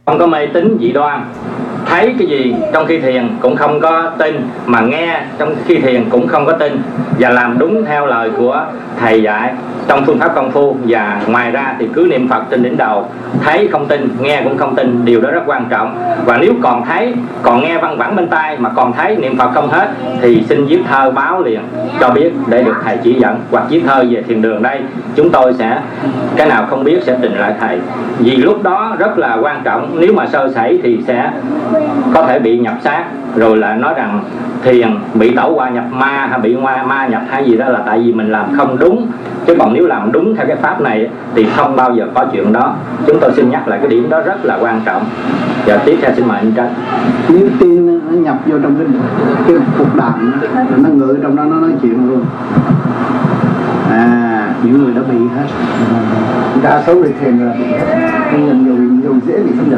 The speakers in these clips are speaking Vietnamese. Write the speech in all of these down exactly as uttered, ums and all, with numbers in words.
Không có mê tín dị đoan, thấy cái gì trong khi thiền cũng không có tin, mà nghe trong khi thiền cũng không có tin, và làm đúng theo lời của thầy dạy trong phương pháp công phu. Và ngoài ra thì cứ niệm Phật trên đỉnh đầu, thấy không tin, nghe cũng không tin, điều đó rất quan trọng. Và nếu còn thấy, còn nghe văng vẳng bên tai mà còn thấy niệm Phật không hết, thì xin viết thơ báo liền cho biết để được thầy chỉ dẫn, hoặc viết thơ về thiền đường đây, chúng tôi sẽ cái nào không biết sẽ trình lại thầy. Vì lúc đó rất là quan trọng, nếu mà sơ sẩy thì sẽ có thể bị nhập xác, rồi là nói rằng thiền bị tẩu qua nhập ma hay bị ma, ma nhập hay gì đó, là tại vì mình làm không đúng. Chứ còn nếu làm đúng theo cái pháp này thì không bao giờ có chuyện đó. Chúng tôi xin nhắc lại cái điểm đó rất là quan trọng. Và tiếp theo xin mời anh Tránh. Nếu tin nó nhập vô trong cái, cái phục đàm đó, nó ngự trong đó, nó nói chuyện luôn. À, những người đã bị hết, đa số người thiền là bị hết. Nhưng mà nhiều, nhiều dễ bị xâm nhập.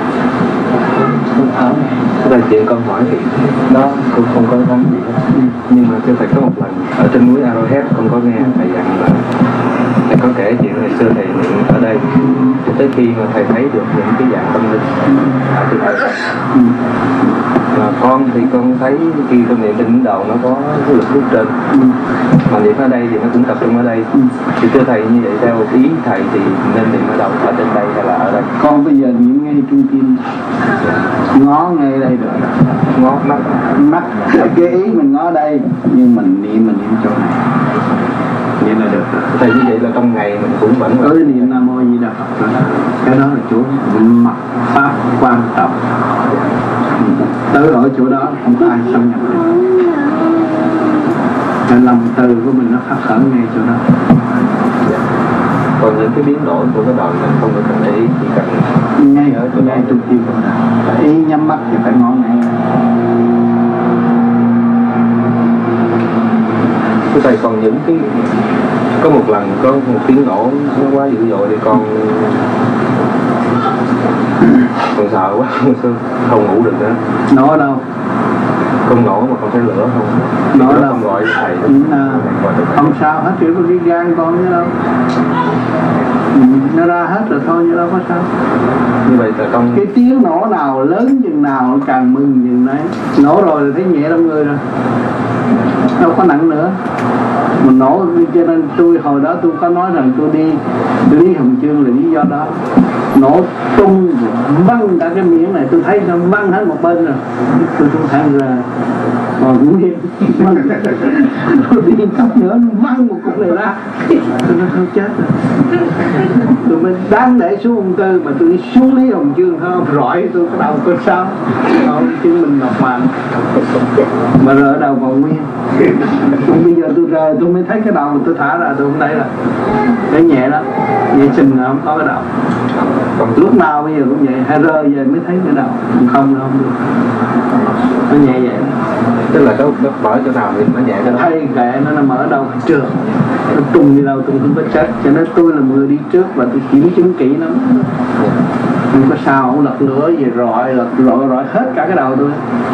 Cái này chuyện con hỏi thì nó cũng không có vấn gì hết. Ừ. Nhưng mà thưa thầy, có một lần ở trên núi Arrowhead con có nghe thầy dặn là thầy có kể chuyện ngày xưa thầy niệm ở đây, cho tới khi mà thầy thấy được những cái dạng tâm linh ở trên đây. Ừ. Mà con thì con thấy khi con niệm trên đỉnh đầu nó có cái lực lúc trên. Ừ. Mà niệm ở đây thì nó cũng tập trung ở đây. Ừ. Thì thưa thầy, như vậy theo ý thầy thì nên niệm ở đâu, ở trên đây hay là ở đây? Con bây giờ niệm ngay trung tim, ngó ngay đây được, ngó mắt mắt cái ý mình ngó đây, nhưng mình niệm mình niệm chỗ này, niệm là được. Thầy như vậy là trong ngày mình cũng vẫn cứ niệm Nam Mô Di Đà Phật, cái đó là chỗ mặt pháp quan trọng. Tới ở chỗ đó không có ai xâm nhập được. Cái lòng từ của mình nó phát khởi ngay chỗ đó. Còn những cái biến đổi của cái đoạn mình không có cần để ý, chỉ cần ngay ở chỗ ngay trung tim của mình. Ý nhắm mắt thì phải ngó ngay. Thưa thầy, còn những cái có một lần có một tiếng nổ nó quá dữ dội thì con con sợ quá, không ngủ được nữa. Nổ ở đâu? Con nổ mà không thấy lửa không? Nổ là đâu? Không gọi thầy. Ừ, à, không sao hết, chuyện của cái gan con chứ đâu. Ừ, nó ra hết rồi thôi chứ đâu có sao. Như vậy là trong cái tiếng nổ nào lớn chừng nào càng mừng chừng đấy. Nổ rồi thì thấy nhẹ trong người rồi, đâu có nặng nữa. Mình nổ, cho nên tôi hồi đó tôi có nói rằng tôi đi tôi đi Hồng Chương là lý do đó. Nổ tung văng cả cái miệng này, tôi thấy nó văng hết một bên rồi, tôi không thể ra còn cũng hiếp tôi đi tóc nữa nó văng một cục này ra, tôi nói thôi chết rồi. Tôi mới đáng để xuống Ung Tư, mà tôi đi xuống Lý Hồng Chương không rọi tôi cái đầu tôi sao không chứng minh ngọc màn mà rỡ đầu còn nguyên. Bây giờ tôi rời tôi mới thấy cái đầu tôi thả ra, tôi không thấy là cái nhẹ lắm, nhẹ chừng là không có cái đầu. Lúc nào bây giờ cũng vậy, hay rơi về mới thấy cái đầu, không không được, nó nhẹ vậy. tức là nó, nó mở chỗ nào thì nó nhẹ cho nó. Thay kệ nó nó mở đâu trường, nó tung đi đâu tôi không có chết, cho nên tôi là người đi trước và tôi kiểm chứng kỹ lắm. Không có sao, không lật lửa gì rọi lật rọi rọi hết cả cái đầu tôi.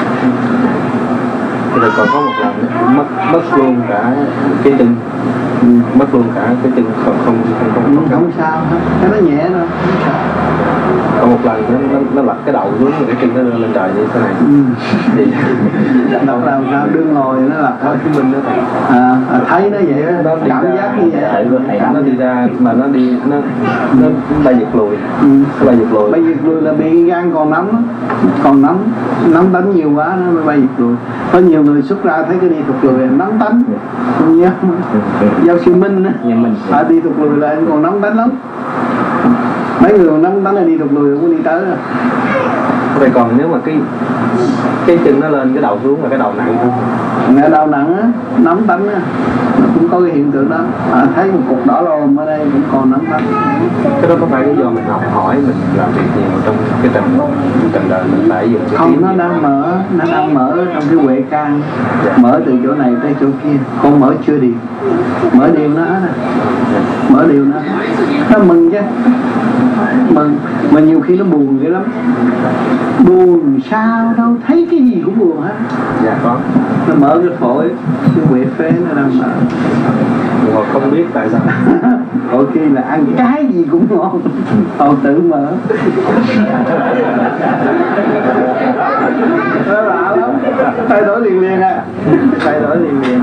Rồi còn có một lần mất mất luôn cả cái chân, mất luôn cả cái chân, không không không không, không, không sao hết, cái nó nhẹ thôi. Còn một lần nó nó, nó lật cái đầu xuống rồi cái chân nó lên trời như thế này. Ừ. Thì nó làm sao đưa ngồi nó lật nó chứng minh đó thầy. À, à, thấy nó vậy đó, cảm ra, giác như vậy. Nó đi ra mà nó đi nó nó bay giật lùi. Ừ. Nó bay giật lùi. Bay giật lùi là bị gan còn nóng, còn nóng nóng đánh nhiều quá nó mới bay giật lùi. Có nhiều người xuất ra thấy cái đi thụt lùi là nóng đánh. Không nhớ giáo sư Minh á, à, đi thụt lùi là anh còn nóng đánh lắm. Mấy người nóng đánh là đi thụt lùi cũng đi tới rồi. Vậy còn nếu mà cái cái chân nó lên, cái đầu xuống là cái đầu nặng không? Nghe đầu nặng á, nóng đánh á, nó cũng có cái hiện tượng đó. À, thấy một cục đỏ lòm ở đây cũng còn nóng đánh. Cái đó có phải lý do mình học hỏi, mình làm việc nhiều trong cái trần trần đời mình phải dùng cái không, tiếng nó gì? đang mở, nó đang mở trong cái huệ can. Dạ. Mở từ chỗ này tới chỗ kia, con mở chưa điều, mở điều nó hết. Mở điều nó, nó mừng chứ. mà mà nhiều khi nó buồn dữ lắm, buồn sao đâu thấy cái gì cũng buồn hết. Dạ có. Nó mở cái phổi, cái quệ phế nó đang mở. Họ không biết tại sao. Đôi khi là ăn cái gì cũng ngon, họ tự mở. Nó lạ lắm, thay đổi liền liền à, thay đổi liền liền.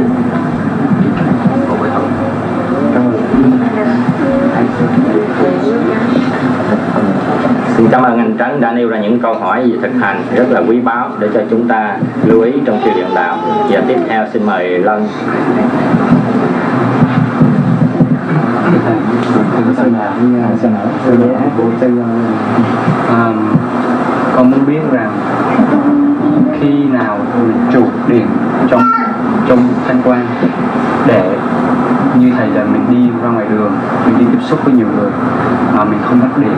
Xin cảm ơn anh Trấn đã nêu ra những câu hỏi về thực hành rất là quý báu để cho chúng ta lưu ý trong khi luyện đạo. Và tiếp theo xin mời Lân. À, con muốn biết rằng khi nào mình trụ điện trong trong thanh quan để như thầy là mình đi ra ngoài đường, mình đi tiếp xúc với nhiều người mà mình không mất điện.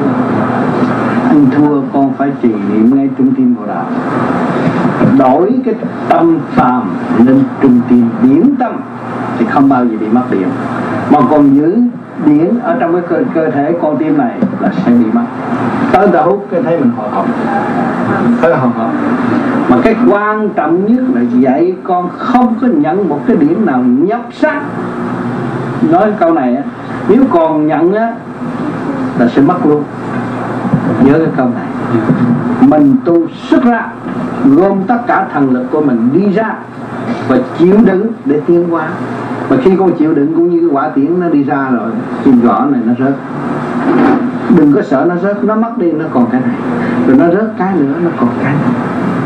Anh thua, con phải trì niệm ngay trung tim Bồ Đạo, đổi cái tâm phàm lên trung tim điển tâm thì không bao giờ bị mất điện. Mà còn giữ điển ở trong cái cơ, cơ thể con tim này là sẽ bị mất. Tới ta hút cái thấy mình hồi hộp, thấy hồi hộp. Mà cái quan trọng nhất là dạy con không có nhận một cái điểm nào nhập sắc. Nói câu này á, nếu còn nhận á là sẽ mất luôn. Nhớ cái câu này. Mình tu xuất ra, gom tất cả thần lực của mình đi ra và chịu đựng để tiến hóa. Và khi con chịu đựng cũng như cái quả tiễn nó đi ra rồi, kim gõ này nó rớt. Đừng có sợ nó rớt, nó mất đi nó còn cái này, rồi nó rớt cái nữa nó còn cái này.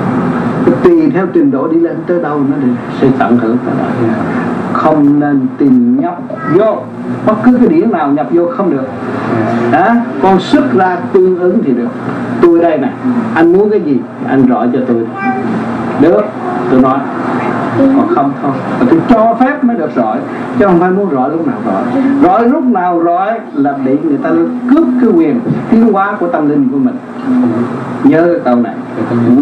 Tùy theo trình độ đi lên tới đâu nó sẽ tận hưởng tới đó. Không nên tìm nhập vô bất cứ cái điểm nào nhập vô không được. Đó, con xuất ra tương ứng thì được. Tôi đây nè, anh muốn cái gì anh rõ cho tôi được, tôi nói. Còn không thôi, mà tôi cho phép mới được rọi, chứ không phải muốn rọi lúc nào rọi. Rọi lúc nào rọi là bị người ta cướp cái quyền tiến hóa của tâm linh của mình. Nhớ cái câu này. Ừ.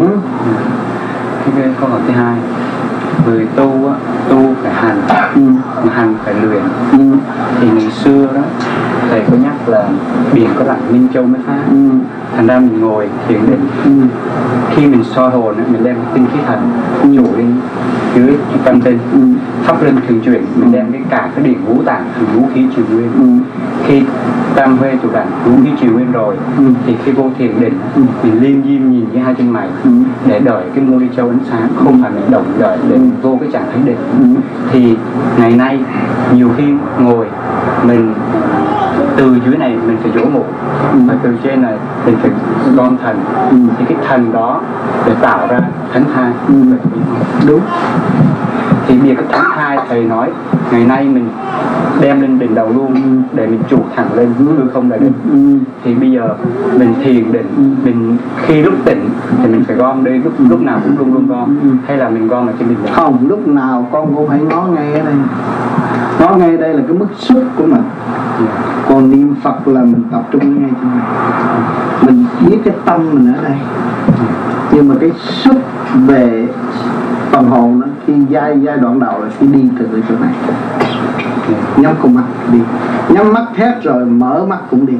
Cái câu hỏi thứ hai, người tu á, tu phải hành, ừ. mà hành phải luyện. Ừ. Thì ngày xưa đó thầy có nhắc là biển có lặng Minh Châu mới phá. Ừ. Thành ra mình ngồi thiền định. Ừ. Khi mình soi hồn mình đem tinh khí thần ừ. chủ lên dưới tâm tinh, ừ. thắp lên thường chuyển, mình đem cái cả cái điển ngũ tạng thành ngũ khí triều nguyên. Ừ. Khi tam huê chủ đẳng ngũ khí triều nguyên rồi, ừ. thì khi vô thiền định ừ. mình liêm diêm nhìn với hai chân mày ừ. để đợi cái mô đi châu ánh sáng, không phải mình động đợi để mình vô cái trạng thái định. Ừ. Thì ngày nay nhiều khi ngồi mình từ dưới này mình phải dỗ ngủ, ừ. và từ trên này mình phải gom thần, ừ. thì cái thần đó để tạo ra thánh thai. Ừ. Đúng. Thì bây giờ cái thánh thai thầy nói ngày nay mình đem lên đỉnh đầu luôn, ừ. để mình trụ thẳng lên hư không đại định. Ừ. Thì bây giờ mình thiền định, ừ. mình khi lúc tỉnh thì mình phải gom đây, lúc lúc nào cũng luôn luôn gom, ừ. hay là mình gom ở trên đỉnh đầu? Không, lúc nào con cũng phải ngó ngay ở đây. Ngó ngay đây là cái mức xuất của mình. Yeah. Còn niệm Phật là mình tập trung ngay trên này. Mình biết cái tâm mình ở đây. Nhưng mà cái xuất về phần hồn đó, khi giai giai đoạn đầu là khi đi từ cái chỗ này. Nhắm con mắt đi, nhắm mắt hết rồi mở mắt cũng đi.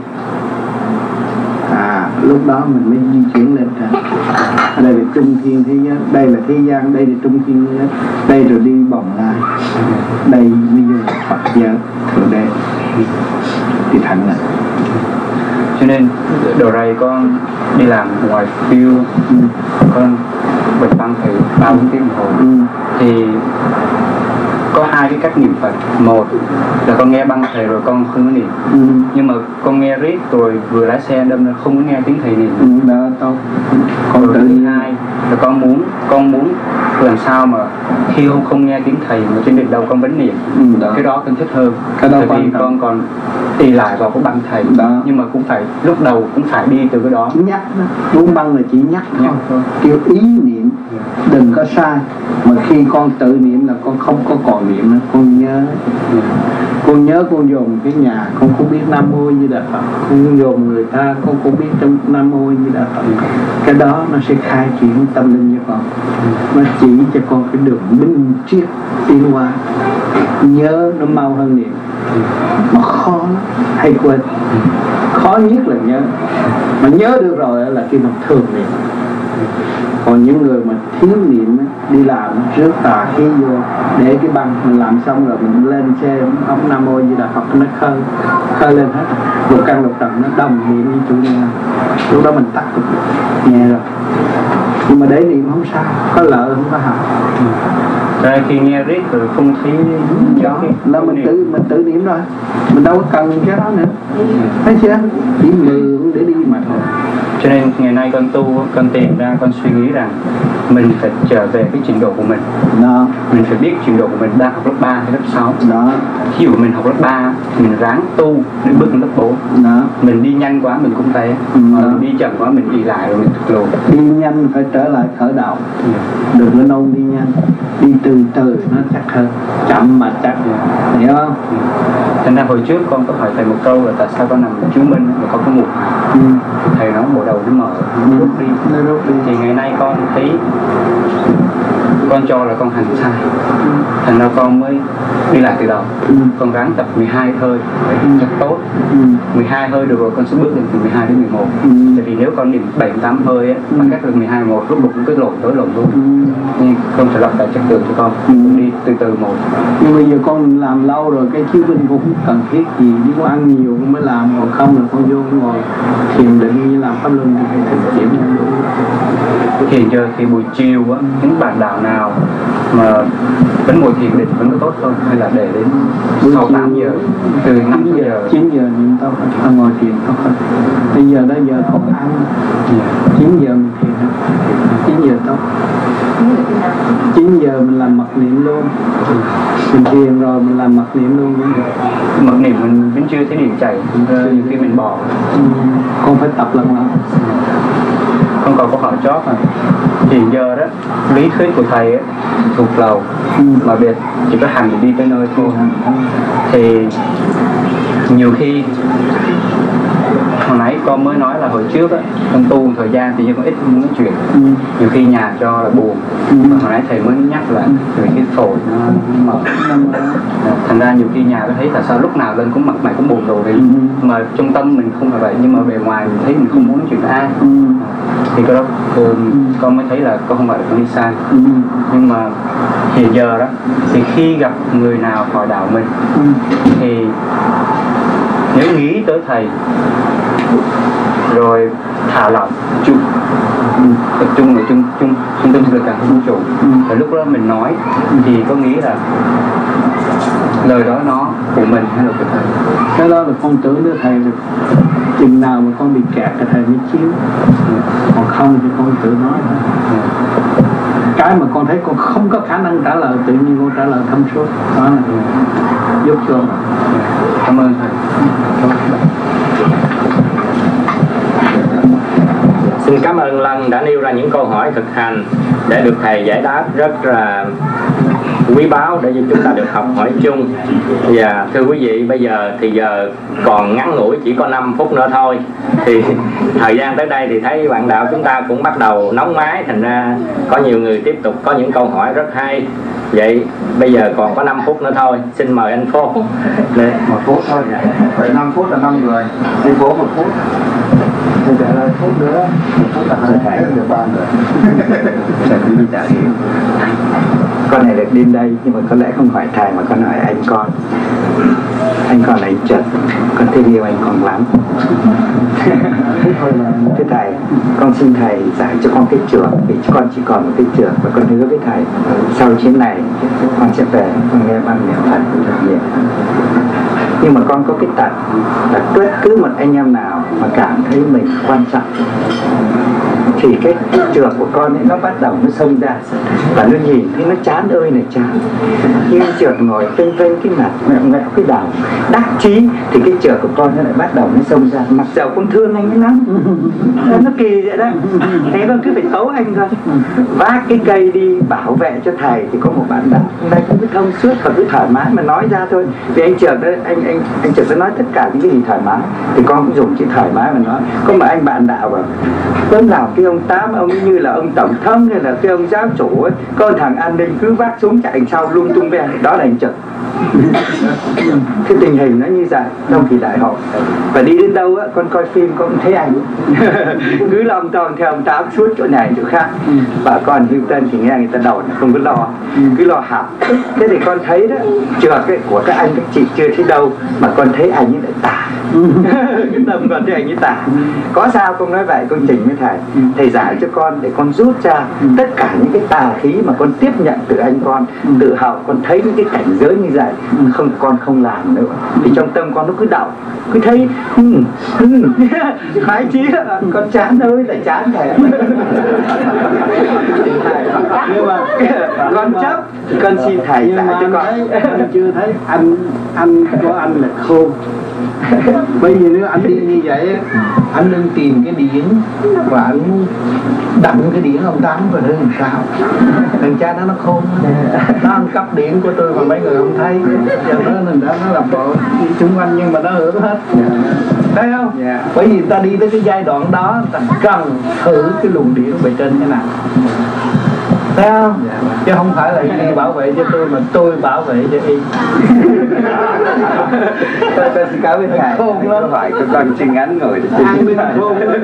À, lúc đó mình mới di chuyển lên trên. Ở đây là trung thiên thế giới, đây là thế gian, đây là trung thiên thế giới, đây rồi đi bồng lai, đây bây giờ là Phật giới thượng đế thì thành là. Cho nên đầu này con đi làm ngoài phiêu, ừ. con bật tăng thầy ba bốn tiếng đồng hồ, ừ. thì có hai cái cách niệm Phật. Một là con nghe băng thầy rồi con không có niệm, ừ. nhưng mà con nghe riết rồi vừa lái xe đâm ra không có nghe tiếng thầy niệm. Ừ, đó tốt. Còn thứ hai là con muốn con muốn làm sao mà khi không không nghe tiếng thầy mà trên đỉnh đầu con vẫn niệm, ừ, cái đó con thích hơn. Cái đó tại vì con còn tì lại vào cái băng thầy đó. Nhưng mà cũng phải lúc đầu cũng phải đi từ cái đó. Nhắc đó. Muốn băng là chỉ nhắc, nhắc thôi, kêu ý niệm, yeah. đừng có sai. Mà khi con tự niệm là con không có còn niệm nữa, con nhớ, yeah. con nhớ con dồn cái nhà, con không biết Nam Mô Di Đà Phật, con dồn người ta, con cũng biết trong Nam Mô Di Đà Phật. Yeah. Cái đó nó sẽ khai triển tâm linh cho con, yeah. nó chỉ cho con cái đường minh triết tiến hóa. nhớ nó mau hơn niệm, mà khó lắm, hay quên. Khó nhất là nhớ, mà nhớ được rồi là khi mà thường niệm. Còn những người mà thiếu niệm đi làm rước tà khí vô, để cái băng mình làm xong rồi mình lên xe ông Nam Mô Di Đà Phật nó khơi khơi lên hết, lục căn lục trần nó đồng niệm với chủ nhân. Lúc đó mình tắt nghe rồi, nhưng mà để niệm không sao, có lợi không có hại. Ra khi nghe riết rồi không thấy đó là mình tự mình tự niệm rồi, mình đâu có cần cái đó nữa, thấy chưa? Chỉ mượn để đi mà thôi. Cho nên ngày nay con tu, con tìm ra, con suy nghĩ rằng mình phải trở về cái trình độ của mình. Đó. Mình phải biết trình độ của mình đang học lớp ba hay lớp sáu. Đó. Ví dụ mình học lớp ba, mình ráng tu để bước lên lớp bốn. Đó. Mình đi nhanh quá mình cũng té, ừ, mình đi chậm quá mình đi lại rồi mình thụt lùi. Đi nhanh phải trở lại khởi đầu, đừng có nôn đi nhanh, đi từ từ nó chắc hơn, chậm mà chắc, hiểu không? Thành ra hồi trước con có hỏi thầy một câu là tại sao con nằm chứng minh mà con có ngủ. ừ. Thầy nói bộ đầu nó mở, nó rút đi. Nó rút đi. Thì ngày nay con thấy con cho là con hành sai, ừ. thành ra con mới đi lại từ đầu. ừ. Con ráng tập mười hai hơi ừ. rất tốt. ừ. mười hai hơi được rồi con sẽ bước lên từ mười hai đến mười một. ừ. Tại vì nếu con niệm bảy tám hơi á, ừ. bằng cách là mười hai mười một lúc một cũng cứ lộn tới lộn luôn. ừ. Nhưng con phải lập lại chất lượng cho con, ừ. đi từ từ một. Nhưng bây giờ con làm lâu rồi, cái chiếu binh cũng không cần thiết gì, chỉ có ăn nhiều mới làm, còn không là con vô ngồi thiền định như làm pháp luân thì phải thực chuyển. Hiện giờ thì buổi chiều á, những bạn đạo nào mà vẫn ngồi thiền định vẫn có tốt không, hay là để đến sau tám giờ, từ năm giờ chín giờ niệm tốt hết, ngồi thiền tốt hết. Bây giờ đó giờ còn ăn, chín giờ mình thiền hết, chín giờ tốt. chín giờ mình làm mật niệm luôn, mình thiền rồi mình làm mật niệm luôn. Mật niệm mình vẫn chưa thấy điện chảy, nhiều khi mình bỏ. ừ. Con phải tập lần nào. Con còn câu hỏi chót à. Hiện giờ đó, lý thuyết của thầy ấy, thuộc lầu, ừ. mà biệt chỉ có hành đi tới nơi thôi. Thì nhiều khi hồi nãy con mới nói là hồi trước á, con tu thời gian thì con ít nói chuyện. ừ. Nhiều khi nhà cho là buồn. ừ. Mà hồi nãy thầy mới nhắc là vì cái phổi nó mở. Thành ra nhiều khi nhà có thấy tại sao lúc nào lên cũng mặt mày cũng buồn rồi đi. ừ. Mà trong tâm mình không phải vậy, nhưng mà bề ngoài mình thấy mình không muốn nói chuyện với ai. ừ. Thì cái đó ừ, con mới thấy là con không phải là con đi sai. ừ. Nhưng mà hiện giờ đó thì khi gặp người nào hỏi đạo mình, ừ. thì nếu nghĩ tới thầy rồi thả lỏng chung, tập trung ở trung trung trung tâm lực càng vũ trụ, và lúc đó mình nói thì có nghĩ là lời đó nó của mình hay là của thầy. Cái đó là con tưởng đứa thầy được, chừng nào mà con bị kẹt thì thầy mới chiếu, còn không thì con tự nói thôi. Cái mà con thấy con không có khả năng trả lời, tự nhiên con trả lời thông suốt, đó là giúp cho. Cảm ơn thầy. Xin cảm ơn Lân đã nêu ra những câu hỏi thực hành để được thầy giải đáp rất là quý báu để cho chúng ta được học hỏi chung. Và thưa quý vị, bây giờ thì giờ còn ngắn ngủi, chỉ có năm phút nữa thôi. Thì thời gian tới đây thì thấy bạn đạo chúng ta cũng bắt đầu nóng máy, thành ra có nhiều người tiếp tục có những câu hỏi rất hay. Vậy bây giờ còn có năm phút nữa thôi, xin mời anh Phô. Để một phút thôi, vậy năm phút là năm người, anh Phổ một phút. Thì trả lời phút nữa, một phút là hai thầy được ba người. Thầy đi trả hiểu. Con này được đến đây nhưng mà có lẽ không phải thầy mà con hỏi anh con. Anh con này chật, con thương yêu anh con lắm. Thưa thầy, con xin thầy giải cho con cái trường, vì con chỉ còn một cái trường, và con hứa với thầy sau chuyến này con sẽ về con nghe ban niệm Phật thật nhiều. Nhưng mà con có cái tật là bất cứ một anh em nào mà cảm thấy mình quan trọng thì cái, cái trường của con ấy nó bắt đầu nó xông ra, và nó nhìn thấy nó chán ơi là chán. Nhưng trượt ngồi vênh vênh cái mặt ngẹo cái đầu đắc chí thì cái trường của con nó lại bắt đầu nó xông ra, mặc dầu con thương anh ấy lắm. Nó kỳ vậy đó, thế con cứ phải tấu anh thôi, vác cái cây đi bảo vệ cho thầy. Thì có một bạn đạo đây cũng cứ thông suốt và cứ thoải mái mà nói ra thôi, vì anh trường đó anh anh anh trường đã nói tất cả những cái gì thoải mái thì con cũng dùng chữ thoải mái mà nói. Có mà anh bạn đạo vào cơn nào kia ông Tám, ông ấy như là ông tổng thống hay là cái ông giáo chủ ấy, có thằng an ninh cứ vác súng chạy sau lung tung về, đó là anh Trực. Cái tình hình nó như vậy trong kỳ đại hội. Và đi đến đâu á, con coi phim con thấy anh cứ lòng tròn theo ông Tám suốt chỗ này chỗ khác. Bà con hưu tân thì nghe người ta đồn không có lo, cứ lo học. Thế thì con thấy đó, trượt cái của các anh các chị chưa thấy đâu mà con thấy anh ấy lại tả. Cái tâm con thấy anh ấy tả. Có sao con nói vậy, con trình với thầy, thầy giải cho con để con rút ra tất cả những cái tà khí mà con tiếp nhận từ anh con, tự hào con thấy những cái cảnh giới như vậy, không con không làm nữa. Thì trong tâm con nó cứ đau, cứ thấy hừm, hừm, khoái chí con chán ơi là chán thầy. Nhưng mà con chấp, con xin thầy giải cho con. Anh chưa thấy anh anh của anh là khôn. Bây giờ nếu anh đi như vậy anh đừng tìm cái điển và anh đặng cái điển ông Tám vào đó làm sao. Thằng cha đó nó khôn, nó ăn cắp điển của tôi mà mấy người không thấy. Giờ nó mình đã nó làm bộ xung quanh nhưng mà nó hưởng hết. Thấy không? Yeah. Bởi vì ta đi tới cái giai đoạn đó ta cần thử cái luồng điển bề trên thế nào. Thấy không? Dạ, chứ không phải là y bảo vệ cho tôi mà tôi bảo vệ cho y. Tôi xin cảm ơn thầy. Khôn lắm. Phải cho con xin ngắn ngồi để An ninh khôn lắm.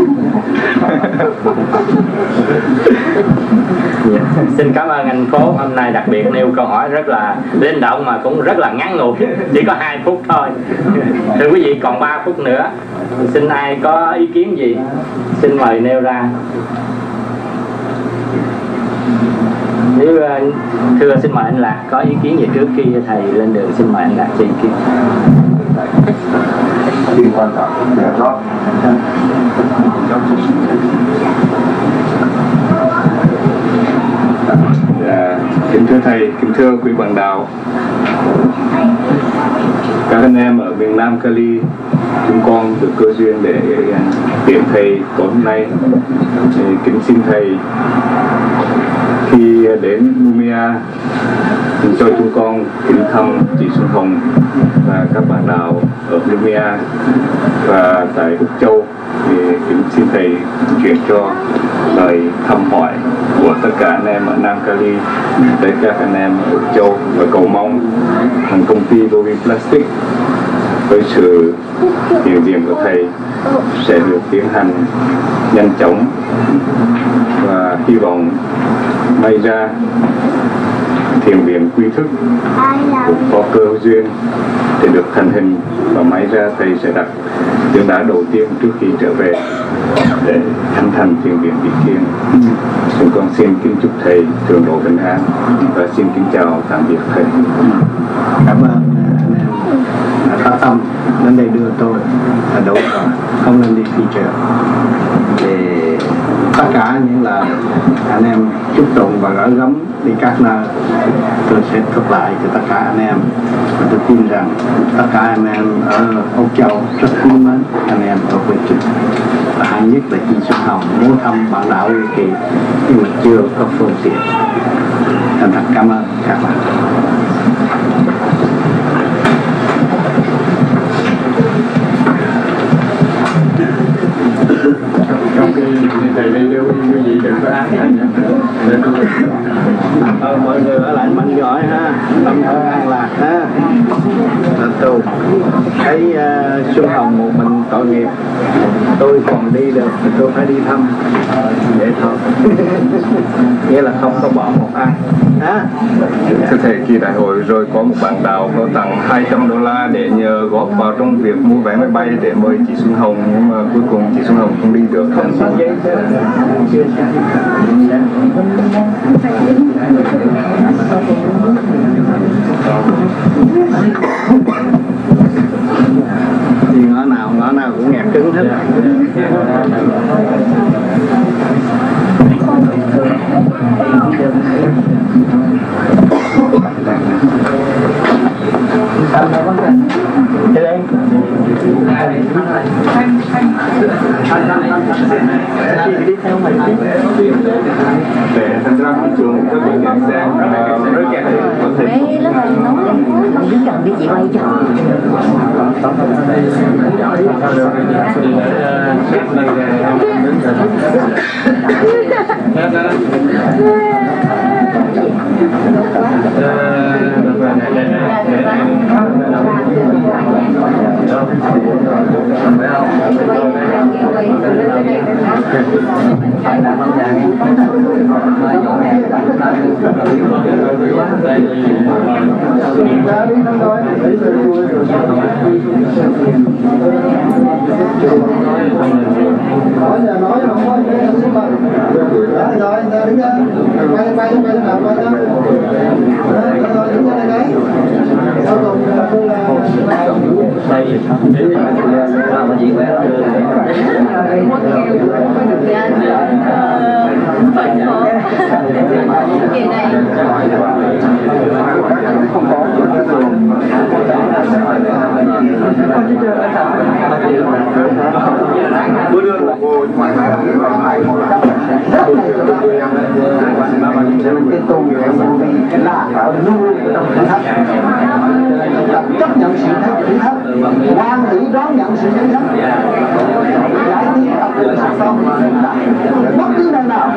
Yeah. Xin cảm ơn anh Phố, hôm nay đặc biệt nêu câu hỏi rất là linh động mà cũng rất là ngắn ngủi, chỉ có hai phút thôi. Thưa quý vị, còn ba phút nữa. Xin ai có ý kiến gì xin mời nêu ra. Nếu thưa xin mời anh Lạc có ý kiến gì trước khi thầy lên đường, xin mời anh Lạc cho ý kiến. Điều quan trọng là đó. Dạ, kính thưa thầy, kính thưa quý bạn đạo, các anh em ở miền Nam Cali, chúng con được cơ duyên để tiễn thầy tối hôm nay. Kính xin thầy khi đến Lumia cho chúng con kính thăm chị Xuân Hồng và các bạn đạo ở Lumia, và tại Úc Châu thì kính xin thầy chuyển cho lời thăm hỏi của tất cả anh em ở Nam Cali tới các anh em ở Úc Châu, và cầu mong thằng công ty Lovi Plastic với sự hiện diện của thầy sẽ được tiến hành nhanh chóng, và hy vọng may ra thiền viện Quy Thức cũng có cơ duyên để được thành hình, và may ra thầy sẽ đặt tượng đá đầu tiên trước khi trở về để khánh thành thiền viện Vị Kiên. Chúng con xin kính chúc thầy thường độ bình an và xin kính chào tạm biệt thầy. Cảm ơn anh em đã có tâm đến đây đưa tôi là đủ rồi, không nên đi phi trường. Thì tất cả những lời anh em chúc tụng và gửi gắm đi các nơi tôi sẽ thuật lại cho tất cả anh em, và tôi tin rằng tất cả anh em ở Âu Châu rất quý mến anh em ở Quê Trinh, và hạng nhất là chị Xuân Hồng muốn thăm bạn đạo Uy Kỳ nhưng mà chưa có phương tiện. Thành thật cảm ơn các bạn. Trong khi thầy đi đâu quý vị đừng có ác ờ, mọi người ở lại mạnh giỏi ha, tâm thân an lạc ha. Là tôi thấy uh, Xuân Hồng một mình tội nghiệp, tôi còn đi được thì tôi phải đi thăm, vậy thôi. Nghĩa là không có bỏ một ai. À. Thưa thầy, kỳ đại hội rồi có một bạn đạo có tặng hai trăm đô la để nhờ góp vào trong việc mua vé máy bay để mời chị Xuân Hồng, nhưng mà cuối cùng chị Xuân Hồng không đi được. Không sao giấy thế, chưa sao. Thì ngõ nào ngõ nào cũng nghẹt cứng hết. Thế đây. Đi theo mình. Để thành ra thị trường các bạn nhận sang rất kẹt có thể mấy lớp anh nói không biết cần đi chị quay cho nói giờ nói không có nghe không có rồi rồi đứng ra quay quay quay nào quay đó rồi đứng ra đây sau cùng tôi là đây là mà chị quay đó không có bữa đưa cô ngoài này cái tu cái là ở luôn trong thử thách chấp nhận sự thử thách quan hỷ đón nhận sự thử thách giải quyết tập luyện thành công bất cứ nơi nào